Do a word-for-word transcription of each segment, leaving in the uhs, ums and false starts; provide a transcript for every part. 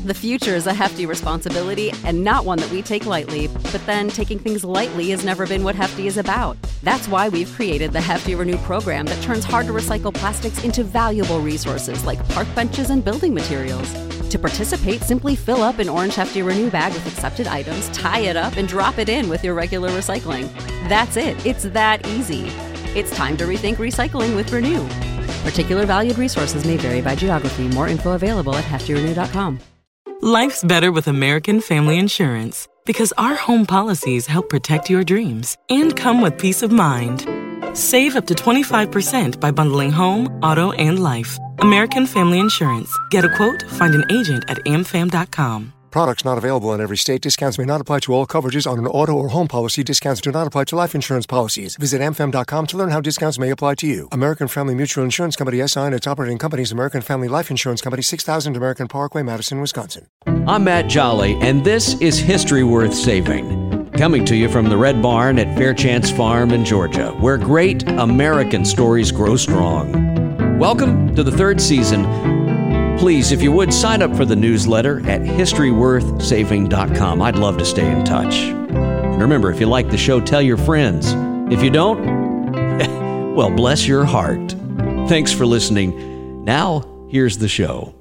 The future is a hefty responsibility and not one that we take lightly, but then taking things lightly has never been what Hefty is about. That's why we've created the Hefty Renew program that turns hard-to-recycle plastics into valuable resources like park benches and building materials. To participate, simply fill up an orange Hefty Renew bag with accepted items, tie it up, and drop it in with your regular recycling. That's it. It's that easy. It's time to rethink recycling with Renew. Particular valued resources may vary by geography. More info available at hefty renew dot com. Life's better with American Family Insurance because our home policies help protect your dreams and come with peace of mind. Save up to twenty-five percent by bundling home, auto, and life. American Family Insurance. Get a quote, find an agent at a m fam dot com. Products not available in every state. Discounts may not apply to all coverages on an auto or home policy. Discounts do not apply to life insurance policies. Visit a m fam dot com to learn how discounts may apply to you. American Family Mutual Insurance Company, S I and its operating companies, American Family Life Insurance Company, six thousand American Parkway, Madison, Wisconsin. I'm Matt Jolly, and this is History Worth Saving. Coming to you from the Red Barn at Fairchance Farm in Georgia, where great American stories grow strong. Welcome to the third season. Please, if you would, sign up for the newsletter at history worth saving dot com. I'd love to stay in touch. And remember, if you like the show, tell your friends. If you don't, well, bless your heart. Thanks for listening. Now, here's the show.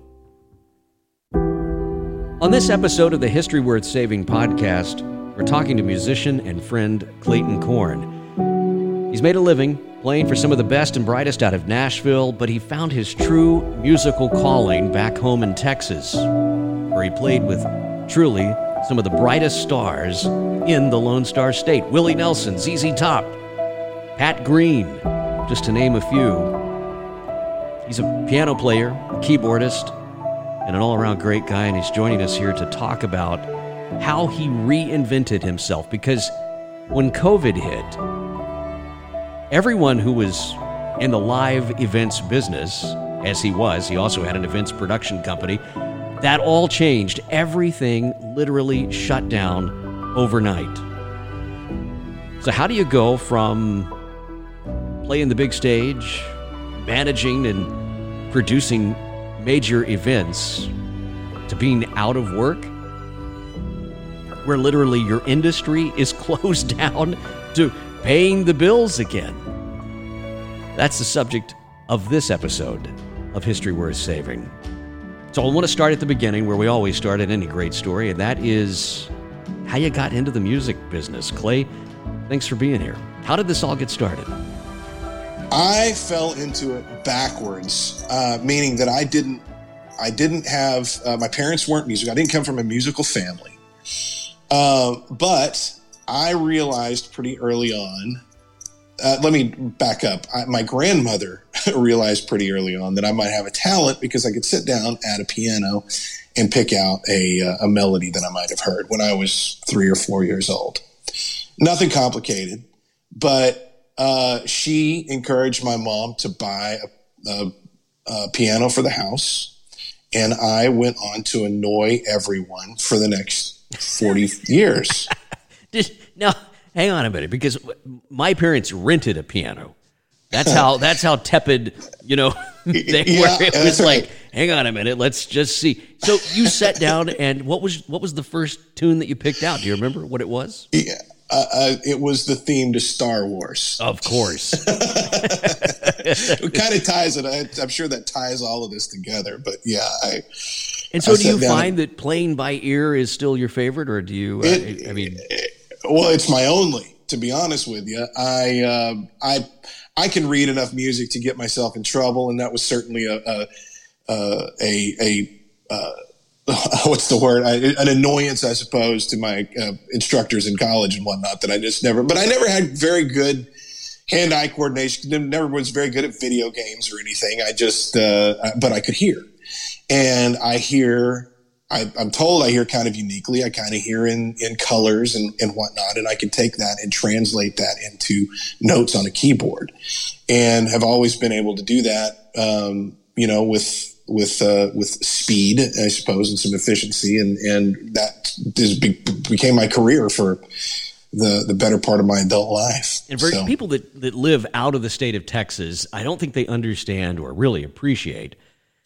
On this episode of the History Worth Saving podcast, we're talking to musician and friend Clayton Corn. He's made a living playing for some of the best and brightest out of Nashville, but he found his true musical calling back home in Texas, where he played with truly some of the brightest stars in the Lone Star State. Willie Nelson, Z Z Top, Pat Green, just to name a few. He's a piano player, a keyboardist, and an all-around great guy, and he's joining us here to talk about how he reinvented himself, because when COVID hit, everyone who was in the live events business, as he was, he also had an events production company, that all changed. Everything literally shut down overnight. So how do you go from playing the big stage, managing and producing major events, to being out of work, where literally your industry is closed down, to paying the bills again? That's the subject of this episode of History Worth Saving. So I want to start at the beginning, where we always start at any great story, and that is how you got into the music business. Clay, thanks for being here. How did this all get started? I fell into it backwards, uh, meaning that I didn't, I didn't have, uh, my parents weren't music. I didn't come from a musical family. Uh, but I realized pretty early on, uh, let me back up. I, my grandmother realized pretty early on that I might have a talent, because I could sit down at a piano and pick out a, a melody that I might have heard when I was three or four years old. Nothing complicated, but uh, she encouraged my mom to buy a, a, a piano for the house, and I went on to annoy everyone for the next forty years. Did, now, hang on a minute, because my parents rented a piano. That's how that's how tepid, you know, they Yeah, were. It was right. like, hang on a minute, let's just see. So you sat down, and what was what was the first tune that you picked out? Do you remember what it was? Yeah, uh, uh, it was the theme to Star Wars. Of course. It kind of ties it. I, I'm sure that ties all of this together. But yeah, I. And so, I do you sat down find and- that playing by ear is still your favorite, or do you? Uh, It- I mean, Well, it's my only, to be honest with you. I uh, I I can read enough music to get myself in trouble, and that was certainly a a a, a, a uh, what's the word? I, an annoyance, I suppose, to my uh, instructors in college and whatnot. That I just never, but I never had very good hand-eye coordination. Never was very good at video games or anything. I just, uh, but I could hear, and I hear. I, I'm told I hear kind of uniquely. I kind of hear in, in colors and, and whatnot, and I can take that and translate that into notes on a keyboard, and have always been able to do that, um, you know, with with uh, with speed, I suppose, and some efficiency, and and that is, be, became my career for the the better part of my adult life. and for So, people that, that live out of the state of Texas, I don't think they understand or really appreciate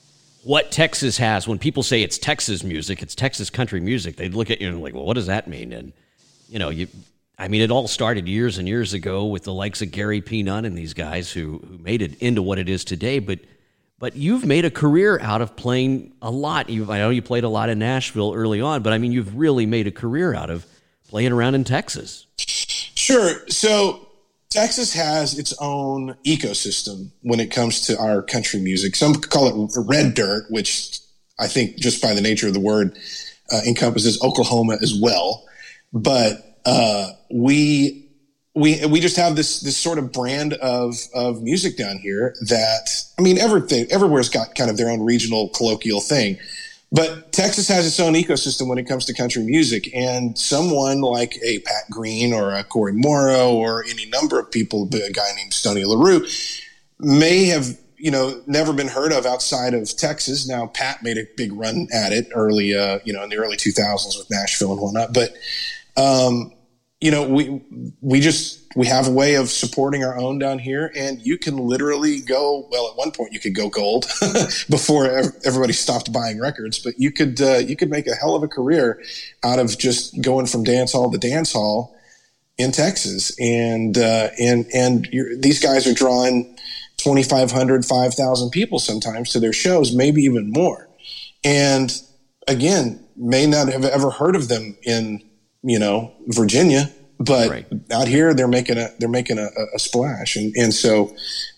what Texas has. When people say it's Texas music, it's Texas country music, they look at you and like, well, what does that mean? And, you know, you, I mean, it all started years and years ago with the likes of Gary P. Nunn and these guys who, who made it into what it is today. But but you've made a career out of playing a lot. You've, I know you played a lot in Nashville early on, but I mean, you've really made a career out of playing around in Texas. Sure. So Texas has its own ecosystem when it comes to our country music. Some call it red dirt, which I think just by the nature of the word uh, encompasses Oklahoma as well. But uh, we we we just have this this sort of brand of of music down here that, I mean, everything everywhere's got kind of their own regional colloquial thing. But Texas has its own ecosystem when it comes to country music, and someone like a Pat Green or a Corey Morrow or any number of people, a guy named Stoney LaRue, may have, you know, never been heard of outside of Texas. Now, Pat made a big run at it early, uh, you know, in the early two thousands with Nashville and whatnot. But, um, you know, we we just we have a way of supporting our own down here, and you can literally go. Well, at one point you could go gold before everybody stopped buying records, but you could uh, you could make a hell of a career out of just going from dance hall to dance hall in Texas, and uh, and and you're, these guys are drawing twenty-five hundred, five thousand people sometimes to their shows, maybe even more, and again, may not have ever heard of them in, you know, Virginia, but right. out here they're making a they're making a, a splash, and and so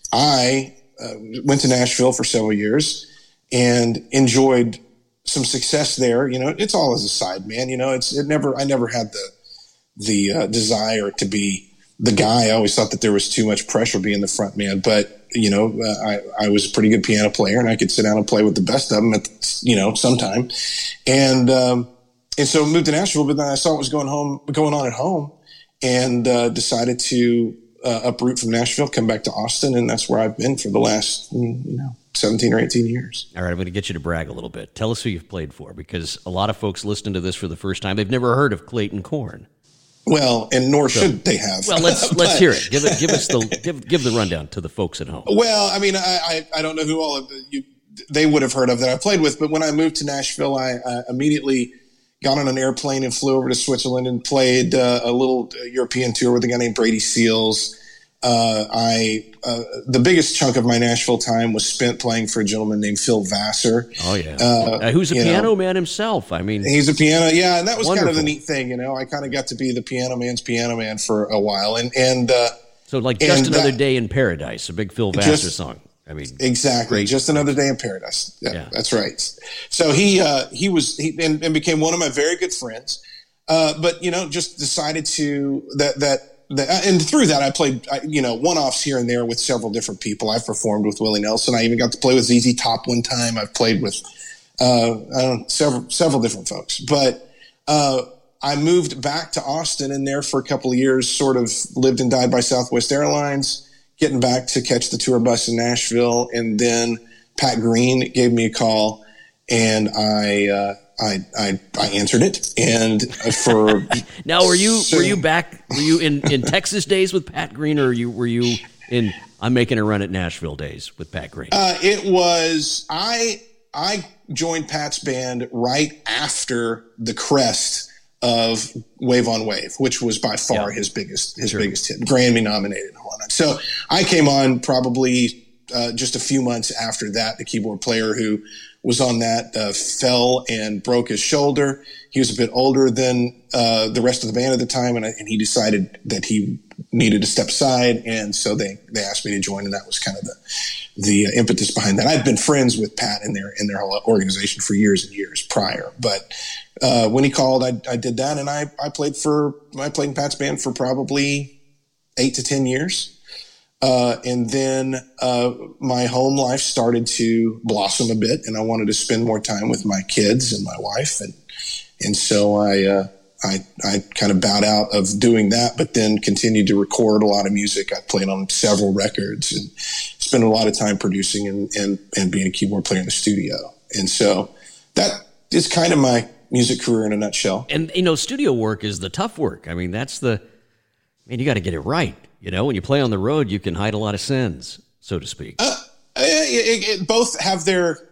I uh, went to Nashville for several years and enjoyed some success there. You know, it's all as a side man. You know, it's it never I never had the the uh, desire to be the guy. I always thought that there was too much pressure being the front man, but you know, uh, I I was a pretty good piano player, and I could sit down and play with the best of them at the, you know sometime, and. Um, And so I moved to Nashville, but then I saw what was going home, going on at home, and uh, decided to uh, uproot from Nashville, come back to Austin, and that's where I've been for the last, you know, seventeen or eighteen years. All right, I'm going to get you to brag a little bit. Tell us who you've played for, because a lot of folks listening to this for the first time, they've never heard of Clayton Korn. Well, and nor so, should they have. Well, let's but, let's hear it. Give it, give us the give give the rundown to the folks at home. Well, I mean, I I, I don't know who all of the, you they would have heard of that I played with, but when I moved to Nashville, I, I immediately got on an airplane and flew over to Switzerland and played uh, a little European tour with a guy named Brady Seals. Uh, I uh, the biggest chunk of my Nashville time was spent playing for a gentleman named Phil Vassar. Oh yeah, uh, uh, who's a piano know. man himself. I mean, he's a piano, yeah, and that was wonderful. kind of the neat thing. You know, I kind of got to be the piano man's piano man for a while, and and uh, so like just another that, day in paradise, a big Phil Vassar just, song. I mean, exactly. Great. Just another day in paradise. Yeah, yeah. That's right. So he uh, he was he and, and became one of my very good friends. Uh, but you know, just decided to that that that and through that I played you know one-offs here and there with several different people. I've performed with Willie Nelson. I even got to play with Z Z Top one time. I've played with uh, I don't know, several several different folks. But uh, I moved back to Austin, and there for a couple of years, sort of lived and died by Southwest Airlines. Getting back to catch the tour bus in Nashville, and then Pat Green gave me a call, and I uh, I, I I answered it. And for now, were you so, were you back? Were you in, in Texas days with Pat Green, or you were you in I'm making a run at Nashville days with Pat Green? Uh, it was I I joined Pat's band right after the crest of Wave on Wave, which was by far yeah. his biggest his sure. biggest hit, Grammy nominated and whatnot. So I came on probably uh, just a few months after that. The keyboard player who was on that uh, fell and broke his shoulder. He was a bit older than uh, the rest of the band at the time, and, I, and he decided that he needed to step aside, and so they, they asked me to join, and that was kind of the the uh, impetus behind that. I'd been friends with Pat and their in their whole organization for years and years prior, but uh, when he called, I, I did that, and I, I played for I played in Pat's band for probably eight to ten years. Uh, and then uh, my home life started to blossom a bit, and I wanted to spend more time with my kids and my wife, and and so I uh, I, I kind of bowed out of doing that, but then continued to record a lot of music. I played on several records and spent a lot of time producing and and, and being a keyboard player in the studio, and so that is kind of my music career in a nutshell. And you know, studio work is the tough work. I mean, that's the I mean, you got to get it right. You know, when you play on the road, you can hide a lot of sins, so to speak. Uh, it, it, it, both have their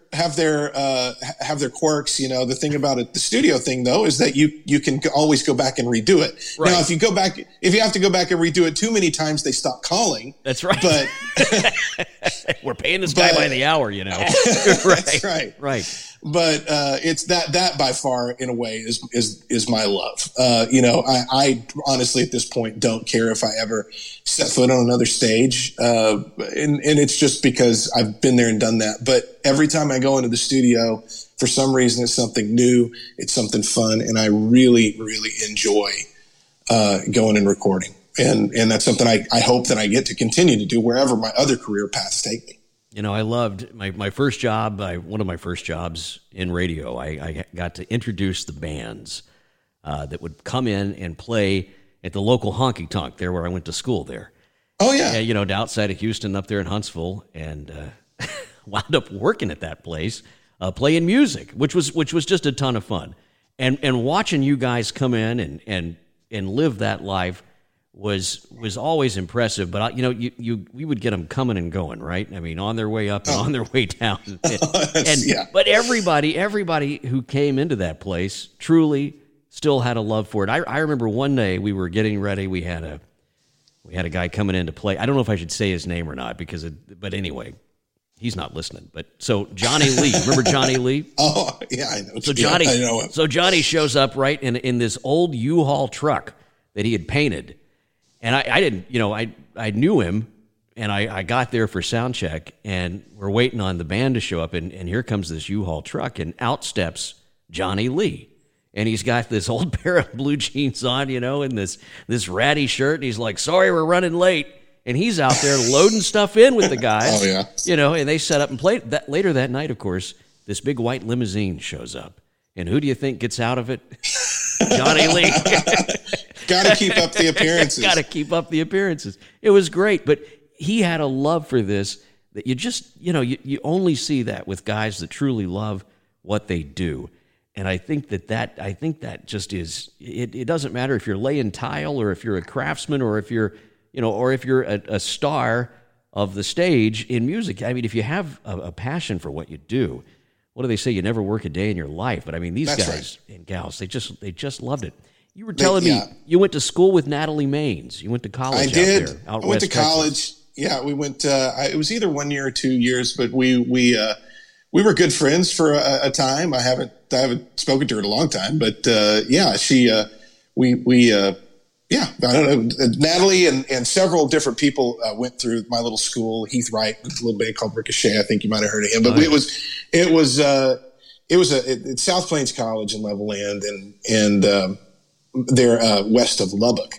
have their uh, have their quirks. You know, the thing about it, the studio thing though, is that you you can always go back and redo it. Right. Now, if you go back, if you have to go back and redo it too many times, they stop calling. That's right. But we're paying this guy but, by the hour, you know. Right. That's right. Right. But uh, it's that that by far, in a way, is is is my love. Uh, you know, I, I honestly at this point don't care if I ever set foot on another stage, uh, and and it's just because I've been there and done that. But every time I go into the studio, for some reason, it's something new, it's something fun, and I really really enjoy uh, going and recording. And and that's something I, I hope that I get to continue to do wherever my other career paths take me. You know, I loved my, my first job, I, one of my first jobs in radio, I, I got to introduce the bands uh, that would come in and play at the local honky tonk there where I went to school there. Oh, yeah. And, you know, outside of Houston up there in Huntsville, and uh, wound up working at that place, uh, playing music, which was which was just a ton of fun. And and watching you guys come in and, and, and live that life was was always impressive, but you know, you, you we would get them coming and going, right? I mean, on their way up and oh. on their way down. And, and yeah. But everybody, everybody who came into that place truly still had a love for it. I, I remember one day we were getting ready. We had a we had a guy coming in to play. I don't know if I should say his name or not, because it, but anyway, he's not listening. But so Johnny Lee, remember Johnny Lee? Oh yeah, I know. So Johnny, yeah, I know him. So Johnny shows up right in in this old U-Haul truck that he had painted. And I, I didn't, you know, I I knew him, and I, I got there for sound check, and we're waiting on the band to show up, and, and here comes this U-Haul truck, and out steps Johnny Lee. And he's got this old pair of blue jeans on, you know, and this, this ratty shirt, and he's like, sorry, we're running late. And he's out there loading stuff in with the guys. Oh, yeah. You know, and they set up and played. That, later that night, of course, this big white limousine shows up. And who do you think gets out of it? Johnny Lee. Got to keep up the appearances. Got to keep up the appearances. It was great, but he had a love for this that you just, you know, you, you only see that with guys that truly love what they do. And I think that that, I think that just is, it, it doesn't matter if you're laying tile or if you're a craftsman or if you're, you know, or if you're a, a star of the stage in music. I mean, if you have a, a passion for what you do, what do they say? You never work a day in your life. But I mean, these That's guys right. and gals, they just, they just loved it. You were telling they, yeah. me you went to school with Natalie Maines. You went to college I out did. there. Out I went West to college. Texas. Yeah, we went. Uh, I, it was either one year or two years, but we we uh, we were good friends for a, a time. I haven't I haven't spoken to her in a long time, but uh, yeah, she uh, we we uh, yeah I don't know. Natalie and, and several different people uh, went through my little school. Heath Wright, a little band called Ricochet. I think you might have heard of him, but oh, yeah. it was it was uh, it was a it, it's South Plains College in Levelland, and and um, they're uh, west of Lubbock.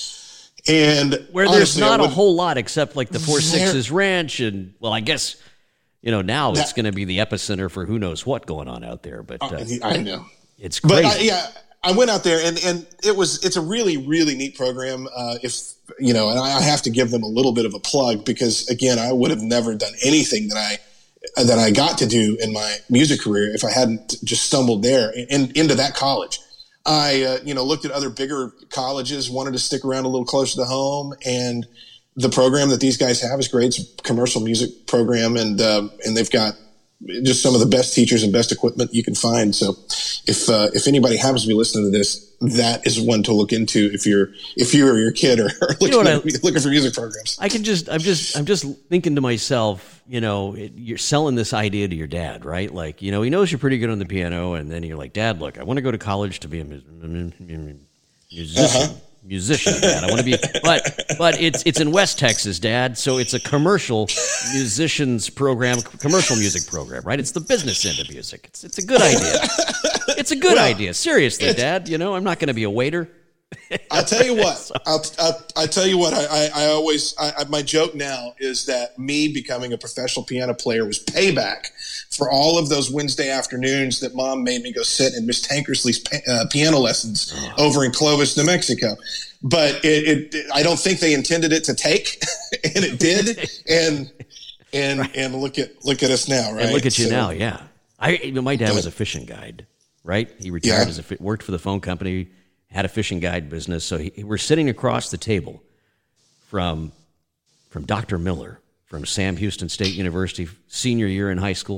And where there's honestly, not would, a whole lot except like the Four Sixes Ranch, and well, I guess you know now that, it's going to be the epicenter for who knows what going on out there. But uh, I know it's crazy. But I, yeah, I went out there, and, and it was it's a really really neat program. Uh, if you know, and I have to give them a little bit of a plug because again, I would have never done anything that I that I got to do in my music career if I hadn't just stumbled there and into that college. I, uh, you know, looked at other bigger colleges, wanted to stick around a little closer to home, and the program that these guys have is great. It's a commercial music program, and uh, and they've got just some of the best teachers and best equipment you can find. So, if uh, if anybody happens to be listening to this, that is one to look into if you're if you or your kid are, are looking, you know at, I, looking for music programs. I can just, I'm just, I'm just thinking to myself, you know, it, you're selling this idea to your dad, right? Like, you know, he knows you're pretty good on the piano, and then you're like, Dad, look, I want to go to college to be a musician. Uh-huh. Musician, Dad. I want to be, but but it's it's in West Texas, Dad. So it's a commercial musicians program, commercial music program, right? It's the business end of music. It's it's a good idea. It's a good well, idea. Seriously, Dad. You know, I'm not going to be a waiter. I'll tell you what. so. I'll, I'll I tell you what. I I, I always I, I, my joke now is that me becoming a professional piano player was payback for all of those Wednesday afternoons that Mom made me go sit in Miss Tankersley's uh, piano lessons oh. over in Clovis, New Mexico. But it, it, I don't think they intended it to take, and it did. And and right. and look at look at us now, right? And look at you so, now, yeah. I my dad was a fishing guide, right? He retired yeah. as a worked for the phone company, had a fishing guide business. So he, we're sitting across the table from from Doctor Miller from Sam Houston State University, senior year in high school.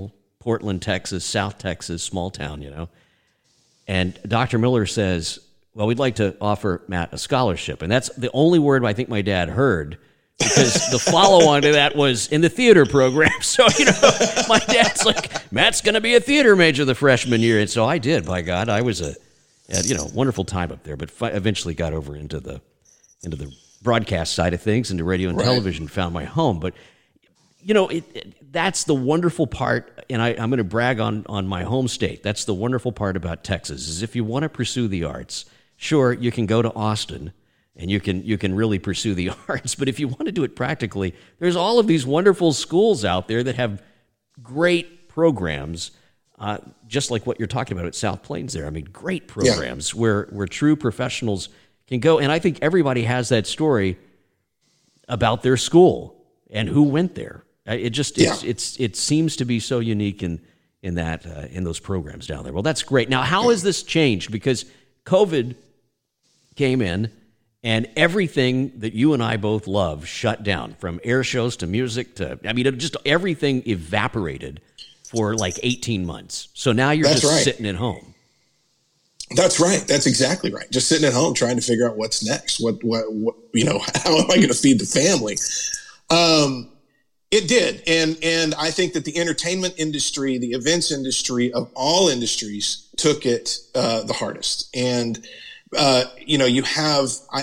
Portland, Texas, South Texas, small town, you know. And Doctor Miller says, well, we'd like to offer Matt a scholarship. And that's the only word I think my dad heard, because the follow-on to that was in the theater program. So, you know, my dad's like, Matt's going to be a theater major the freshman year. And so I did, by God. I was a, you know, wonderful time up there, but fi- eventually got over into the into the broadcast side of things, into radio and right. television, found my home. But, you know, it, it, that's the wonderful part, and I, I'm going to brag on, on my home state. That's the wonderful part about Texas, is if you want to pursue the arts, sure, you can go to Austin, and you can you can really pursue the arts. But if you want to do it practically, there's all of these wonderful schools out there that have great programs, uh, just like what you're talking about at South Plains there. I mean, great programs yeah. where, where true professionals can go. And I think everybody has that story about their school and who went there. It just it's, yeah. it's it seems to be so unique in in that uh, in those programs down there. Well, that's great. Now, how has this changed? Because COVID came in, and everything that you and I both love shut down, from air shows to music to, I mean, it just everything evaporated for like eighteen months. So now you're That's just right. sitting at home. That's right. That's exactly right. Just sitting at home trying to figure out what's next. What, what, what you know, how am I going to feed the family? Um, it did. And, and I think that the entertainment industry, the events industry of all industries took it uh, the hardest. And, Uh, you know, you have, I,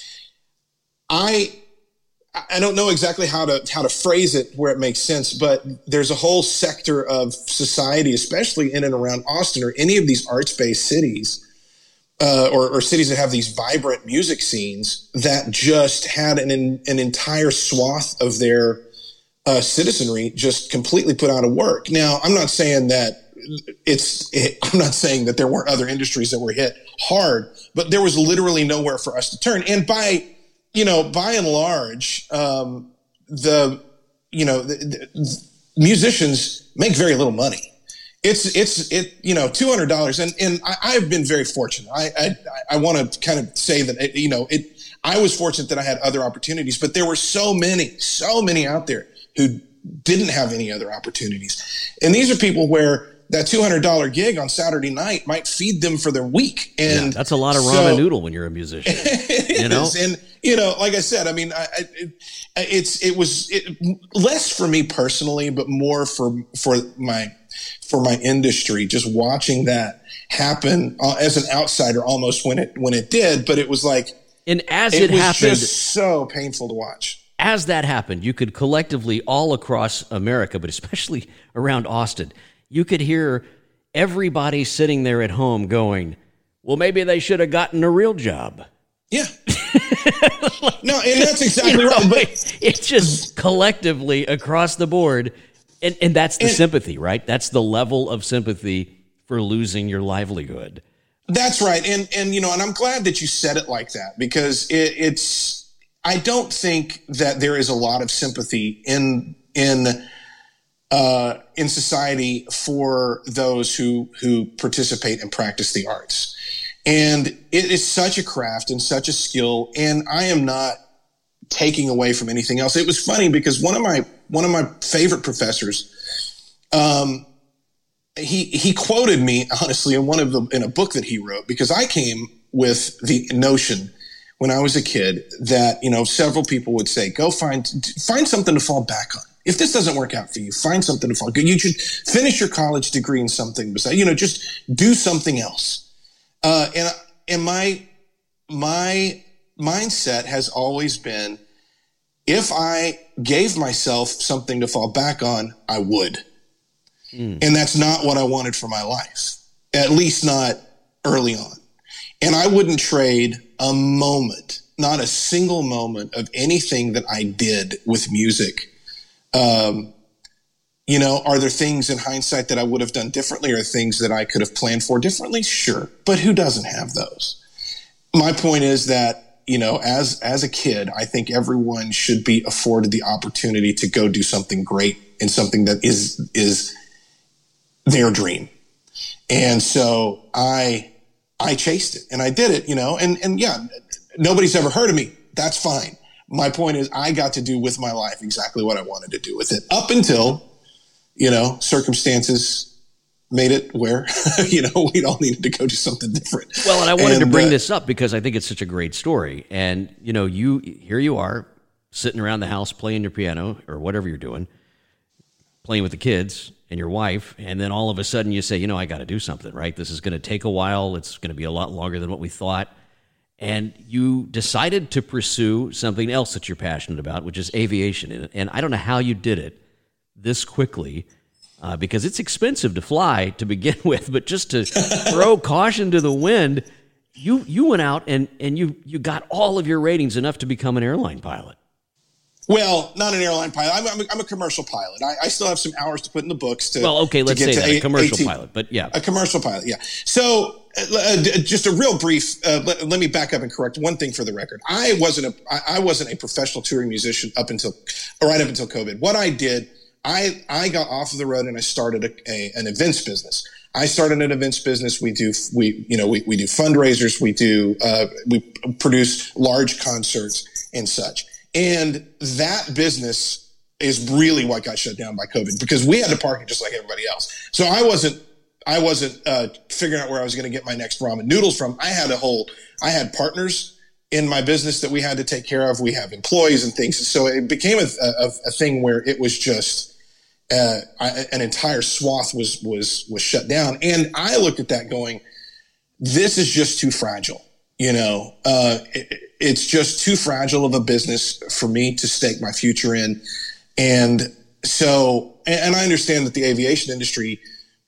I, I don't know exactly how to, how to phrase it where it makes sense, but there's a whole sector of society, especially in and around Austin or any of these arts-based cities, uh, or, or cities that have these vibrant music scenes, that just had an, an entire swath of their, uh, citizenry just completely put out of work. Now, I'm not saying that it's, it, I'm not saying that there weren't other industries that were hit hard, but there was literally nowhere for us to turn. And by, you know, by and large, um, the, you know, the, the musicians make very little money. It's, it's, it, you know, two hundred dollars. And, and I, I've been very fortunate. I, I, I want to kind of say that, it, you know, it, I was fortunate that I had other opportunities, but there were so many, so many out there who didn't have any other opportunities. And these are people where that two hundred dollars gig on Saturday night might feed them for their week. And yeah, that's a lot of ramen so, noodle when you're a musician. It you know? is. And, you know, like I said, I mean, I, I, it, it's, it was it, less for me personally, but more for, for my, for my industry, just watching that happen uh, as an outsider almost when it, when it did. But it was like, and as it, it was happened, just so painful to watch. As that happened, you could collectively all across America, but especially around Austin, you could hear everybody sitting there at home going, well, maybe they should have gotten a real job. Yeah. No, and that's exactly you know, right. But it's just collectively across the board. And, and that's the and, sympathy, right? That's the level of sympathy for losing your livelihood. That's right. And, and you know, and I'm glad that you said it like that, because it, it's, I don't think that there is a lot of sympathy in, in, Uh, in society for those who, who participate and practice the arts. And it is such a craft and such a skill. And I am not taking away from anything else. It was funny because one of my, one of my favorite professors, um, he, he quoted me honestly in one of the, in a book that he wrote, because I came with the notion when I was a kid that, you know, several people would say, go find, find something to fall back on. If this doesn't work out for you, find something to fall. You should finish your college degree in something besides, you know, just do something else. Uh, and, and my, my mindset has always been, if I gave myself something to fall back on, I would. Mm. And that's not what I wanted for my life, at least not early on. And I wouldn't trade a moment, not a single moment of anything that I did with music. Um, you know, are there things in hindsight that I would have done differently, or things that I could have planned for differently? Sure. But who doesn't have those? My point is that, you know, as, as a kid, I think everyone should be afforded the opportunity to go do something great and something that is, is their dream. And so I, I chased it and I did it, you know, and, and yeah, nobody's ever heard of me. That's fine. My point is I got to do with my life exactly what I wanted to do with it, up until, you know, circumstances made it where, you know, we all needed to go do something different. Well, and I wanted and, to bring uh, this up because I think it's such a great story. And, you know, you here you are sitting around the house playing your piano or whatever you're doing, playing with the kids and your wife, and then all of a sudden you say, you know, I got to do something, right? This is going to take a while. It's going to be a lot longer than what we thought. And you decided to pursue something else that you're passionate about, which is aviation. And I don't know how you did it this quickly, uh, because it's expensive to fly to begin with, but just to throw caution to the wind, you you went out and, and you, you got all of your ratings enough to become an airline pilot. Well, not an airline pilot. I'm, I'm, a, I'm a commercial pilot. I, I still have some hours to put in the books to. Well, okay, let's say that, a, a commercial eighteen, pilot, but yeah. A commercial pilot, yeah. So uh, just a real brief, uh, let, let me back up and correct one thing for the record. I wasn't a, I, I wasn't a professional touring musician up until, right up until COVID. What I did, I, I got off of the road and I started a, a, an events business. I started an events business. We do, we, you know, we, we do fundraisers. We do, uh, we produce large concerts and such. And that business is really what got shut down by COVID because we had to park it just like everybody else. So I wasn't, I wasn't uh, figuring out where I was going to get my next ramen noodles from. I had a whole, I had partners in my business that we had to take care of. We have employees and things. So it became a, a, a thing where it was just uh, I, an entire swath was, was, was shut down. And I looked at that going, this is just too fragile. You know, uh, it, it's just too fragile of a business for me to stake my future in. And so, and, and I understand that the aviation industry,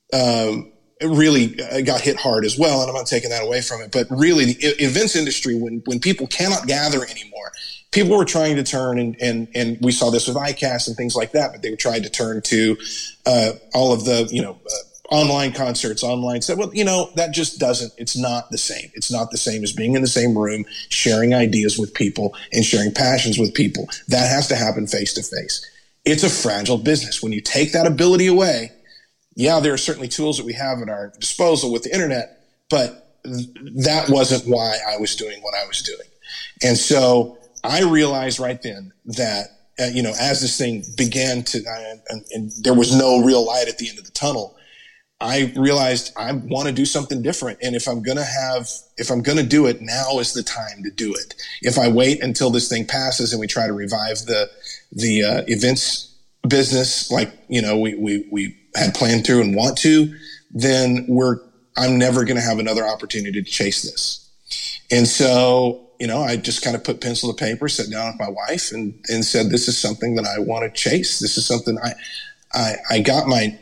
um, really got hit hard as well. And I'm not taking that away from it, but really the events industry, when, when people cannot gather anymore, people were trying to turn and, and, and we saw this with I C A S and things like that, but they were trying to turn to, uh, all of the, you know, uh, online concerts, online stuff. Well, you know, that just doesn't, it's not the same. It's not the same as being in the same room, sharing ideas with people and sharing passions with people. That has to happen face to face. It's a fragile business. When you take that ability away, yeah, there are certainly tools that we have at our disposal with the internet, but th- that wasn't why I was doing what I was doing. And so I realized right then that, uh, you know, as this thing began to, uh, and, and there was no real light at the end of the tunnel, I realized I want to do something different. And if I'm going to have, if I'm going to do it, now is the time to do it. If I wait until this thing passes and we try to revive the, the, uh, events business, like, you know, we, we, we had planned to and want to, then we're, I'm never going to have another opportunity to chase this. And so, you know, I just kind of put pencil to paper, sat down with my wife and, and said, this is something that I want to chase. This is something I, I, I got my,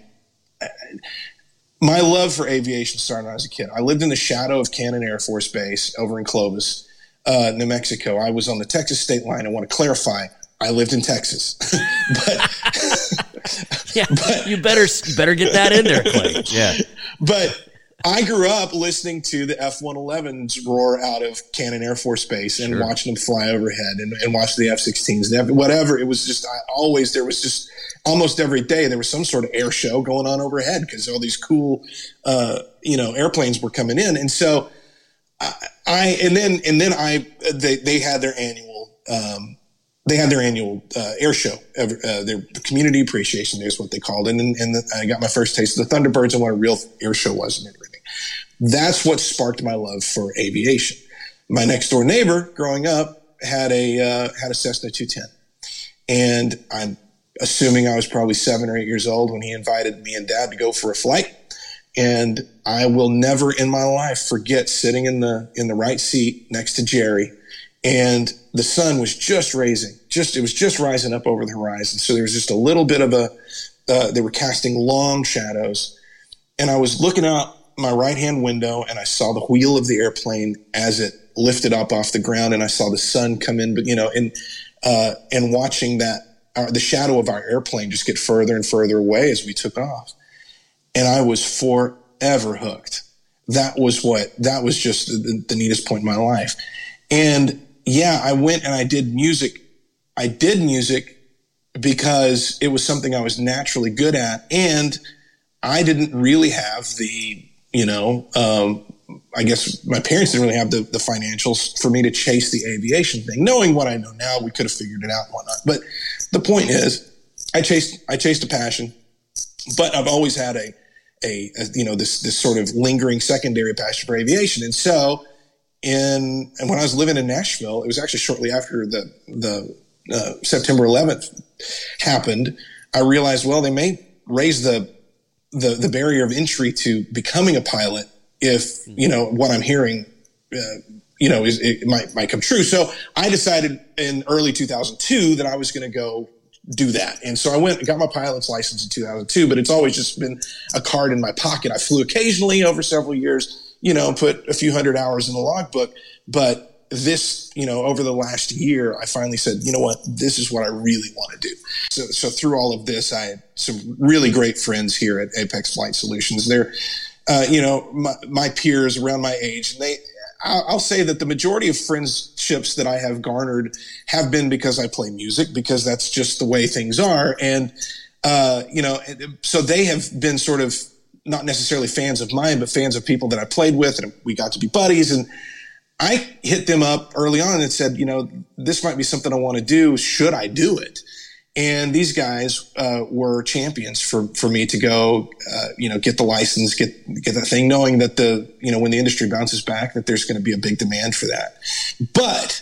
My love for aviation started when I was a kid. I lived in the shadow of Cannon Air Force Base over in Clovis, uh, New Mexico. I was on the Texas state line. I want to clarify, I lived in Texas. but yeah, but, you better you better get that in there, Clay. Yeah. But I grew up listening to the F one elevens roar out of Cannon Air Force Base and sure. watching them fly overhead and, and watch the F sixteens and whatever. It was just I always there was just almost every day there was some sort of air show going on overhead because all these cool, uh, you know, airplanes were coming in. And so I, I and then and then I they they had their annual um, they had their annual uh, air show, uh, their community appreciation day is what they called it. And, and the, I got my first taste of the Thunderbirds and what a real air show was and everything. That's what sparked my love for aviation. My next door neighbor growing up had a, uh, had a Cessna two ten. And I'm assuming I was probably seven or eight years old when he invited me and dad to go for a flight. And I will never in my life forget sitting in the, in the right seat next to Jerry. And the sun was just raising, just, it was just rising up over the horizon. So there was just a little bit of a, uh, they were casting long shadows. And I was looking out my right-hand window and I saw the wheel of the airplane as it lifted up off the ground. And I saw the sun come in, but you know, and, uh, and watching that, uh, the shadow of our airplane just get further and further away as we took off. And I was forever hooked. That was what, that was just the, the neatest point in my life. And yeah, I went and I did music. I did music because it was something I was naturally good at. And I didn't really have the, you know, um, I guess my parents didn't really have the, the financials for me to chase the aviation thing. Knowing what I know now, we could have figured it out and whatnot. But the point is, I chased, I chased a passion. but I've always had a, a, a you know, this, this sort of lingering secondary passion for aviation. And so in, and when I was living in Nashville, it was actually shortly after the, the uh, September eleventh happened, I realized, well, they may raise the, the, the barrier of entry to becoming a pilot if, you know, what I'm hearing, uh, you know, is, it might, might come true. So I decided in early two thousand two that I was going to go do that. And so I went and got my pilot's license in two thousand two, but it's always just been a card in my pocket. I flew occasionally over several years, you know, put a few hundred hours in the logbook. But this, you know, over the last year, I finally said, you know what, this is what I really want to do. So, so through all of this, I had some really great friends here at Apex Flight Solutions. They're, uh, you know, my, my peers around my age, and they, I'll say that the majority of friendships that I have garnered have been because I play music, because that's just the way things are. And, uh, you know, so they have been sort of not necessarily fans of mine, but fans of people that I played with, and we got to be buddies. And I hit them up early on and said, you know, this might be something I want to do. Should I do it? And these guys uh, were champions for, for me to go, uh, you know, get the license, get get that thing, knowing that the, you know, when the industry bounces back, that there's going to be a big demand for that. But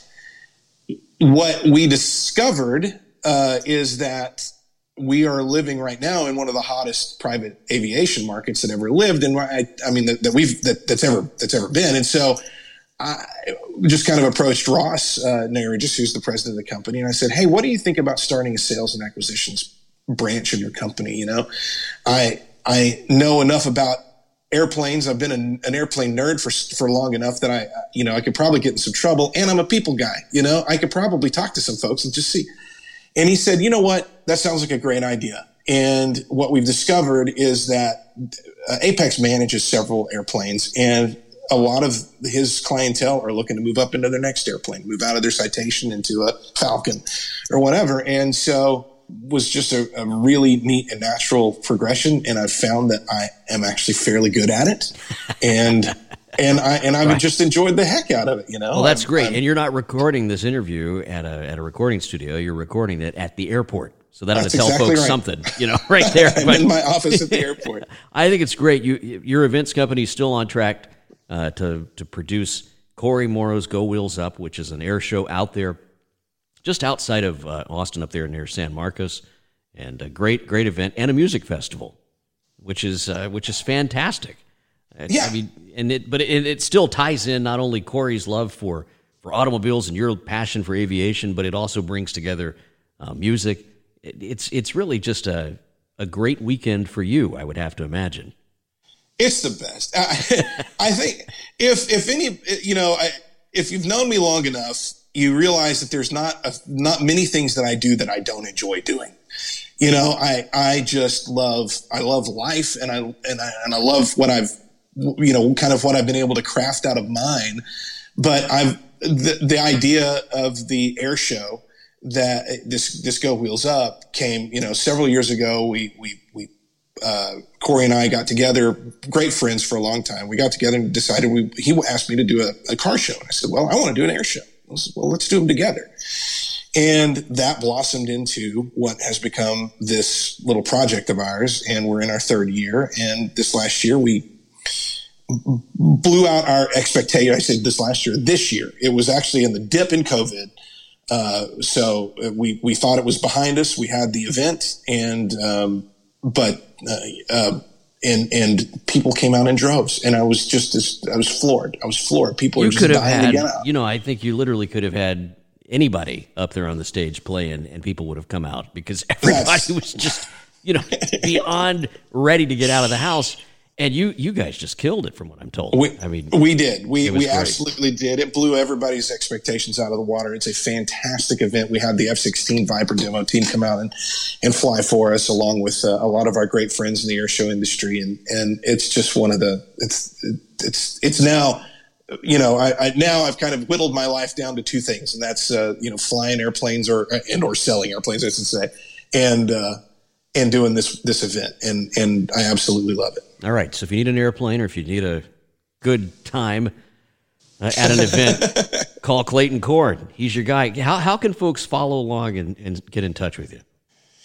what we discovered uh, is that we are living right now in one of the hottest private aviation markets that ever lived, and I, I mean that, that we've that, that's ever that's ever been. And so I just kind of approached Ross uh, Nairagis, who's the president of the company, and I said, hey, what do you think about starting a sales and acquisitions branch of your company? You know, I I know enough about airplanes. I've been an, an airplane nerd for for long enough that I, you know, I could probably get in some trouble, and I'm a people guy. You know, I could probably talk to some folks and just see. And he said, you know what, that sounds like a great idea. And what we've discovered is that uh, Apex manages several airplanes, and a lot of his clientele are looking to move up into their next airplane, move out of their Citation into a Falcon or whatever. And so was just a, a really neat and natural progression. And I've found that I am actually fairly good at it. And, and I, and I've right. just enjoyed the heck out of it, you know? Well, that's I'm, great. I'm, and you're not recording this interview at a, at a recording studio. You're recording it at the airport. So that ought to tell exactly folks right. something, you know, right there. I'm in my office at the airport. I think it's great. You, your events company is still on track Uh, to to produce Corey Morrow's Go Wheels Up, which is an air show out there just outside of uh, Austin, up there near San Marcos, and a great great event, and a music festival, which is uh, which is fantastic. Yeah, I mean, and it but it, it still ties in not only Corey's love for for automobiles and your passion for aviation, but it also brings together uh, music. It, it's it's really just a a great weekend for you, I would have to imagine. It's the best. I, I think if if any, you know, I, if you've known me long enough, you realize that there's not a, not many things that I do that I don't enjoy doing. You know, I I just love I love life, and I and I and I love what I've you know kind of what I've been able to craft out of mine. But I've the the idea of the air show that this this Go Wheels Up came you know several years ago. We we we. Uh, Corey and I got together, great friends for a long time. We got together and decided we, he asked me to do a, a car show. And I said, well, I want to do an air show. I said, well, let's do them together. And that blossomed into what has become this little project of ours. And we're in our third year. And this last year, we blew out our expectation. I said this last year, this year, it was actually in the dip in COVID. Uh, so we, we thought it was behind us. We had the event, and, um, but, uh, uh, and, and people came out in droves, and I was just, this, I was floored. I was floored. People you are just dying had, to get out. You know, I think you literally could have had anybody up there on the stage playing, and people would have come out, because everybody Yes. was just, you know, beyond ready to get out of the house. And you, you guys just killed it, from what I'm told. We, I mean, we did. We was we great. absolutely did. It blew everybody's expectations out of the water. It's a fantastic event. We had the F sixteen Viper demo team come out and, and fly for us, along with uh, a lot of our great friends in the air show industry. And, and it's just one of the, it's, it's, it's now, you know, I, I now I've kind of whittled my life down to two things, and that's, uh, you know, flying airplanes or, and or selling airplanes, I should say. And, uh, and doing this this event, and and I absolutely love it. All right, so if you need an airplane, or if you need a good time uh, at an event, call Clayton Corn. He's your guy. How how can folks follow along and, and get in touch with you?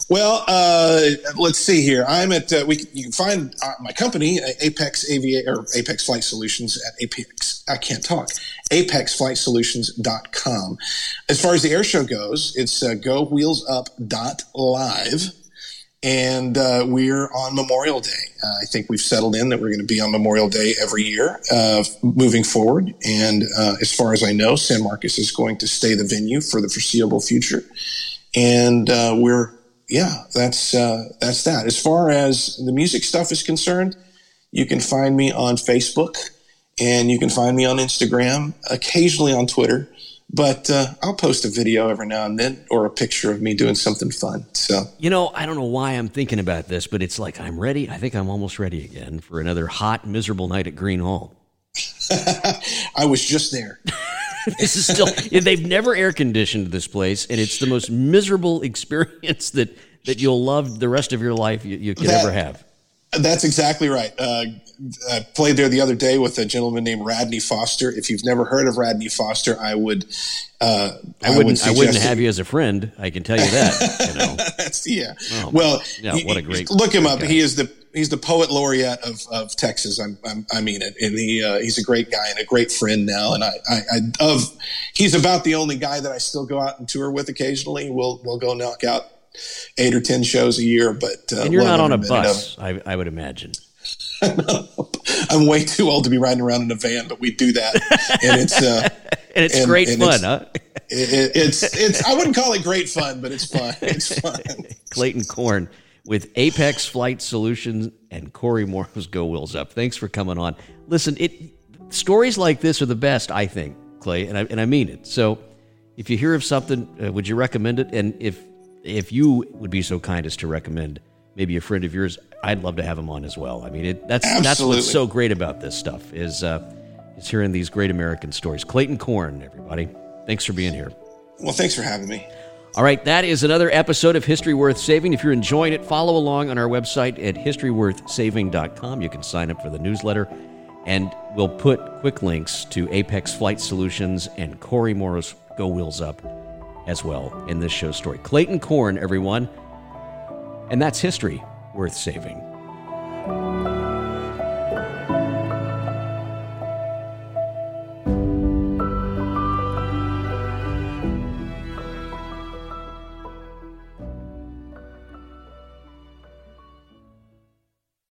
Well, uh, let's see here. I'm at, uh, we, you can find uh, my company, uh, Apex Avia, or Apex Flight Solutions at Apex, I can't talk, apex flight solutions dot com. As far as the air show goes, it's uh, go wheels up dot live. And uh, we're on Memorial Day. Uh, I think we've settled in that we're going to be on Memorial Day every year uh, moving forward. And uh, as far as I know, San Marcos is going to stay the venue for the foreseeable future. And uh, we're, yeah, that's uh, that's that. As far as the music stuff is concerned, you can find me on Facebook and you can find me on Instagram, occasionally on Twitter. But uh, I'll post a video every now and then or a picture of me doing something fun. So, you know, I don't know why I'm thinking about this, but it's like I'm ready. I think I'm almost ready again for another hot, miserable night at Green Hall. I was just there. This is still, they've never air conditioned this place, and it's the most miserable experience that, that you'll love the rest of your life you, you could that, ever have. That's exactly right. Uh, I played there the other day with a gentleman named Radney Foster. If you've never heard of Radney Foster, I would. Uh, I wouldn't. I, would I wouldn't have you as a friend. I can tell you that. You know. That's, yeah. Oh, well, yeah. What a great. Look him up. Guy. He is the he's the poet laureate of, of Texas. I'm, I'm, I mean it. And he uh, he's a great guy and a great friend now. And I, I, I of he's about the only guy that I still go out and tour with occasionally. We'll we'll go knock out eight or ten shows a year. But uh, and you're not on a bus, I, I would imagine. I'm way too old to be riding around in a van, but we do that, and it's uh, and it's and, great and fun, it's, huh? It, it's it's. I wouldn't call it great fun, but it's fun. It's fun. Clayton Korn with Apex Flight Solutions and Corey Morrow's Go Wheels Up. Thanks for coming on. Listen, it stories like this are the best, I think, Clay, and I and I mean it. So, if you hear of something, uh, would you recommend it? And if if you would be so kind as to recommend maybe a friend of yours, I'd love to have him on as well. I mean, it, that's Absolutely. that's what's so great about this stuff is uh, is hearing these great American stories. Clayton Korn, everybody. Thanks for being here. Well, thanks for having me. All right, that is another episode of History Worth Saving. If you're enjoying it, follow along on our website at history worth saving dot com. You can sign up for the newsletter, and we'll put quick links to Apex Flight Solutions and Corey Morrow's Go Wheels Up as well in this show's story. Clayton Korn, everyone. And that's History Worth Saving.